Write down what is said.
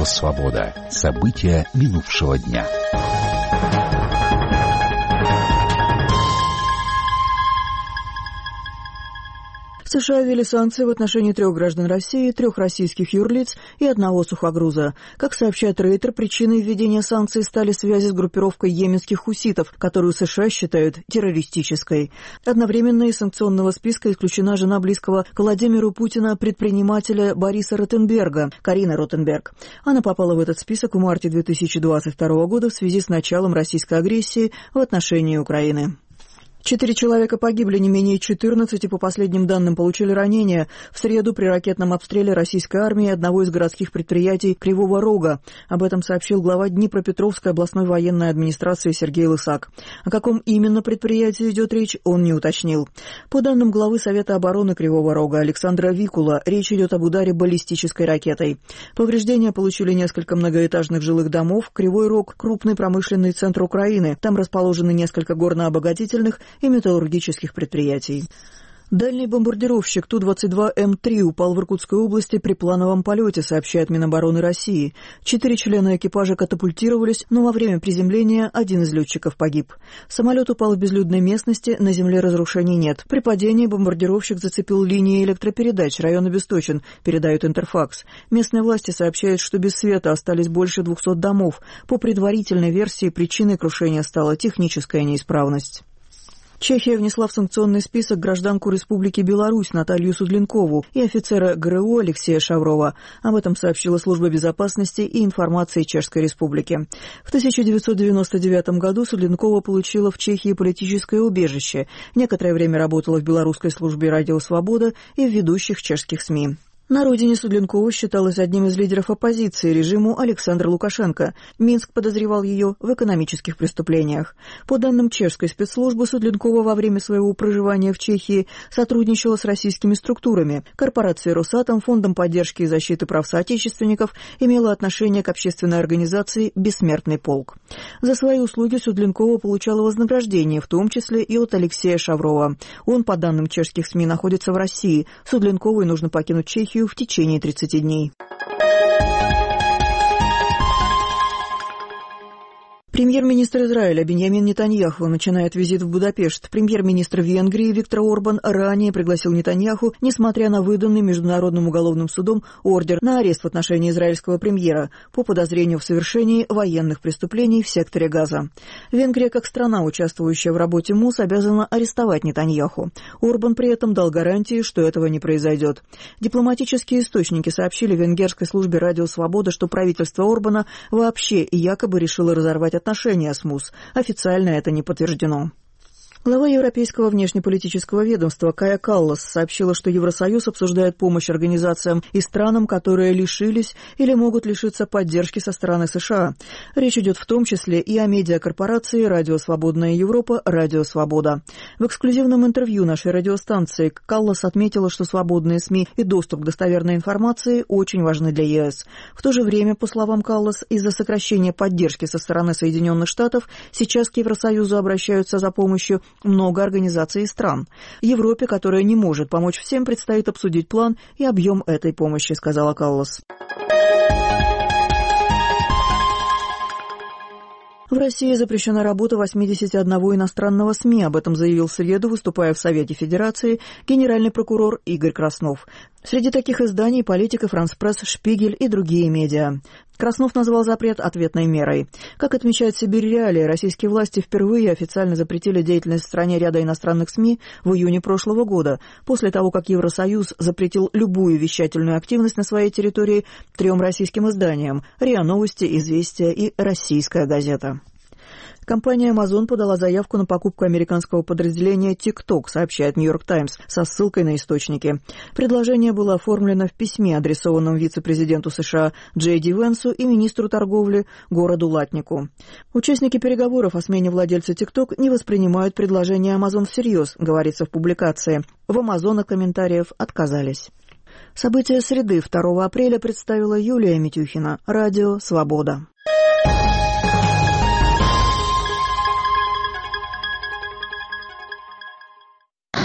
Свобода. События минувшего дня. США ввели санкции в отношении 3 граждан России, 3 российских юрлиц и 1 сухогруза. Как сообщает Рейтер, причиной введения санкций стали связи с группировкой йеменских хуситов, которую США считают террористической. Одновременно из санкционного списка исключена жена близкого к Владимиру Путину предпринимателя Бориса Ротенберга, Карина Ротенберг. Она попала в этот список в марте 2022 года в связи с началом российской агрессии в отношении Украины. 4 человека погибли, не менее 14, по последним данным, получили ранения в среду при ракетном обстреле российской армии одного из городских предприятий Кривого Рога. Об этом сообщил глава Днепропетровской областной военной администрации Сергей Лысак. О каком именно предприятии идет речь, он не уточнил. По данным главы Совета обороны Кривого Рога Александра Викула, речь идет об ударе баллистической ракетой. Повреждения получили несколько многоэтажных жилых домов. Кривой Рог – крупный промышленный центр Украины. Там расположены несколько горнообогатительных и металлургических предприятий. Дальний бомбардировщик Ту-22М3 упал в Иркутской области при плановом полете, сообщает Минобороны России. 4 члена экипажа катапультировались, но во время приземления один из летчиков погиб. Самолет упал в безлюдной местности, на земле разрушений нет. При падении бомбардировщик зацепил линии электропередач района Бесточин, передает Интерфакс. Местные власти сообщают, что без света остались больше 200 домов. По предварительной версии, причиной крушения стала техническая неисправность. Чехия внесла в санкционный список гражданку Республики Беларусь Наталью Судлинкову и офицера ГРУ Алексея Шаврова. Об этом сообщила Служба безопасности и информации Чешской Республики. В 1999 году Судлинкова получила в Чехии политическое убежище. Некоторое время работала в белорусской службе «Радио Свобода» и в ведущих чешских СМИ. На родине Судлинкова считалась одним из лидеров оппозиции режиму Александра Лукашенко. Минск подозревал ее в экономических преступлениях. По данным чешской спецслужбы, Судлинкова во время своего проживания в Чехии сотрудничала с российскими структурами. Корпорацией «Росатом», Фондом поддержки и защиты прав соотечественников, имела отношение к общественной организации «Бессмертный полк». За свои услуги Судлинкова получала вознаграждение, в том числе и от Алексея Шаврова. Он, по данным чешских СМИ, находится в России. Судлинковой нужно покинуть Чехию в течение 30 дней. Премьер-министр Израиля Биньямин Нетаньяху начинает визит в Будапешт. Премьер-министр Венгрии Виктор Орбан ранее пригласил Нетаньяху, несмотря на выданный Международным уголовным судом ордер на арест в отношении израильского премьера по подозрению в совершении военных преступлений в секторе Газа. Венгрия, как страна, участвующая в работе МУС, обязана арестовать Нетаньяху. Орбан при этом дал гарантии, что этого не произойдет. Дипломатические источники сообщили венгерской службе «Радио Свобода», что правительство Орбана вообще и якобы решило разорвать отношения с МУС. Официально это не подтверждено. Глава Европейского внешнеполитического ведомства Кая Каллас сообщила, что Евросоюз обсуждает помощь организациям и странам, которые лишились или могут лишиться поддержки со стороны США. Речь идет в том числе и о медиакорпорации «Радио Свободная Европа», «Радио Свобода». В эксклюзивном интервью нашей радиостанции Каллас отметила, что свободные СМИ и доступ к достоверной информации очень важны для ЕС. В то же время, по словам Каллас, из-за сокращения поддержки со стороны Соединенных Штатов сейчас к Евросоюзу обращаются за помощью много организаций и стран. Европе, которая не может помочь всем, предстоит обсудить план и объем этой помощи, сказала Каллас. В России запрещена работа 81 иностранного СМИ. Об этом заявил в среду, выступая в Совете Федерации, генеральный прокурор Игорь Краснов. Среди таких изданий «Политика», «Франс-Пресс», «Шпигель» и другие медиа. Краснов назвал запрет ответной мерой. Как отмечает Сибирь Реалии, российские власти впервые официально запретили деятельность в стране ряда иностранных СМИ в июне прошлого года, после того, как Евросоюз запретил любую вещательную активность на своей территории 3 российским изданиям «РИА Новости», «Известия» и «Российская газета». Компания Amazon подала заявку на покупку американского подразделения TikTok, сообщает New York Times, со ссылкой на источники. Предложение было оформлено в письме, адресованном вице-президенту США Джей Ди Венсу и министру торговли городу Латнику. Участники переговоров о смене владельца TikTok не воспринимают предложение Amazon всерьез, говорится в публикации. В Amazon от комментариев отказались. События среды 2 апреля представила Юлия Митюхина. Радио «Свобода».